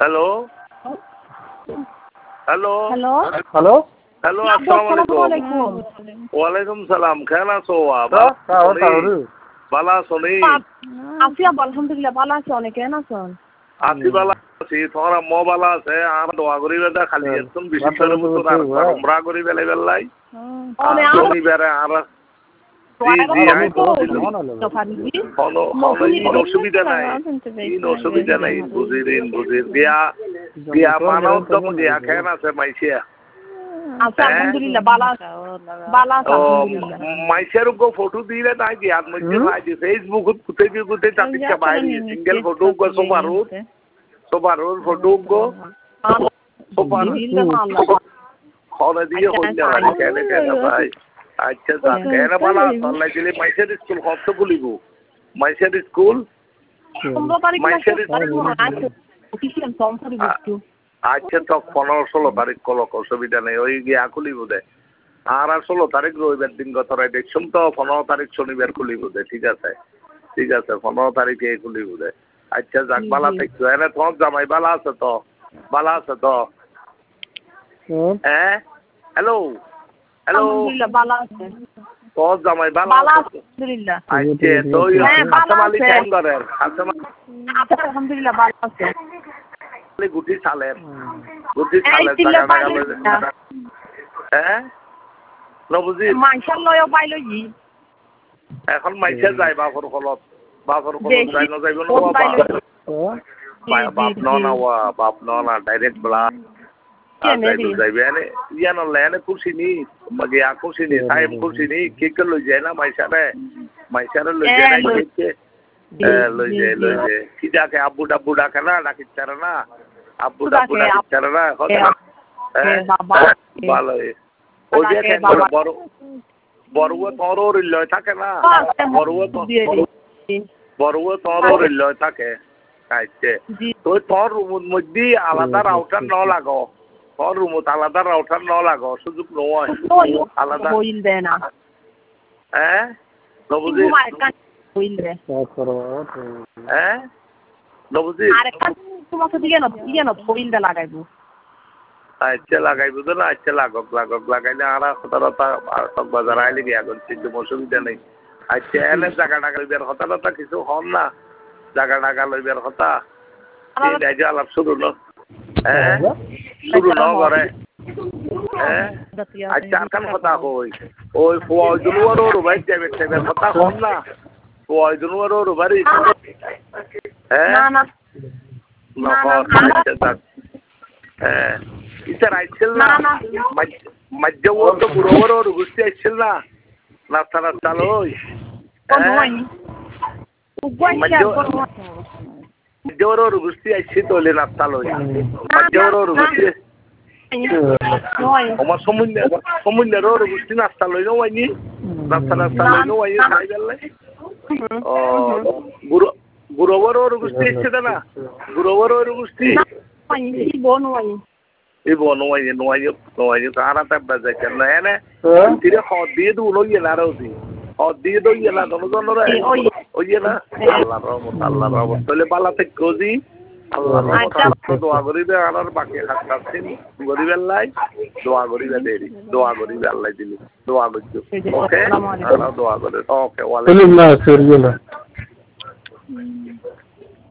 Hello hello hello hello hello আসসালামু আলাইকুম ওয়ালাইকুম সালাম কেমন আছো ভালো আছো নি আছি আলহামদুলিল্লাহ ভালো আছি অনেক কেন আছো আছি ভালো আছি তোমার আম্মা ভালো আছে আর দোয়া করি বেটা খালি একদম বিশেষ করে বছর আর আমরা করি বেলে বেলাই তুমি বেরে আর অসুবিধা নাই বুঝিরিন বুঝির গিয়া মানব দম গিয়া খেন আছে মাইছিয়া মাইসের গো ফটো দিলে নাই কি আর মধ্যে পাইছি ফেসবুকত কুতে চাতিকা বাইরে সিঙ্গেল ফটো গো সোবারুর ফটো গো সোবার খনে দিয়ে হইলা কেনে ভাই আচ্ছা যা কেনে বালা আল্লাহ দিলে মাইসের স্কুল কত খুলিব মাইসের স্কুল 15 তারিখ আচ্ছা তো 15-16 তারিখ কলক অসুবিধা নেই ওই গিয়া খুলিব দে আর 16 তারিখ রবিবার দিন গতরাই দেখছুম তো 15 তারিখ শনিবার খুলিব দে ঠিক আছে 15 তারিখে খুলিব দে আচ্ছা যাক বালা থাকছো এনে তোমার জামাই বালা আছে তো হ্যাঁ হ্যালো তোর জামাই বালা আছে আচ্ছা তো হাসান আলী কেমন করেন আলহামদুলিল্লাহ ভালো আছে গুটি সালের হ্যাঁ নবুজি মাইশাল্লাহ পাইলো জি এখন মাইশা যায় বাপর কলত যাই না যাইব না বাপ না ডাইরেক্ট বলা যাইবে এনে ইয়ান লেনে খুশি নি গিয়া খুশি নি সাহেব খুশি নি কে লই যায় না মাইশারে লই যায় না লই যায় কি ডাকে আব্বু ডাকে না ডাকি তারা না আব্বু ডাকে তারা না ভালো ওই যে বড়ুয়া তোর লয় থাকে না বড়ুয়া তোর লয় থাকে আইছে তো তোর রুমের মধ্যে আলাদা রাউটার ন লাগো তোর রুমত আলাদা রাউটার ন লাগো সুযোগ নয় আলাদা হইল দে না হ্যাঁ নবুজি হইল রে হ্যাঁ নবুজি আরেকটা তোমাকে দিয়ে না হইল দে লাগাইবো আচ্ছা লাগাইবো তো না আচ্ছা লাগক লাগাইলে আর সতরতা বাজার আইলে গিয়া করছি কিন্তু অসুবিধা নেই আচ্ছা এনে জায়গা লইবার কথা কিছু হন না জায়গা লইবার কথা এই আলাপ শুরু ন করে হ্যাঁ আচ্ছা আর কথা কই ওই ফয়জুলুয়ার ভাই যাবে কথা হন না ফয়জুলুয়ার বাড়ি হ্যাঁ না হ্যাঁ ইতার আইছিল না মধ্যবর্ত পুরোবর গুষ্টি আইছিল না নাস্তা লই মধ্যবর্ত গুষ্টি আইছি তোলে নাস্তা লই মধ্যবর্ত গুষ্টি আমার সমুন্যের গুষ্টি নাস্তা লই নয়নি নাস্তা লই নয় খাই গেলে ও গুরুবর গুষ্টি আইছে না গুরুবর গুষ্টি Ibu cara tebak saja. Nah ini tidak hodi itu loh ya naro sih. Hodi itu ya lah dono oh iya lah. Allah rahmat. Tole bala tekozi. Allah rahmat. Doa kori deh anak pakai hak kasih. Kori belai. Doa kori deh. Doa kori belai dulu. Doa kori. Oke. Doa kori. Oke. Waalaikumsalam.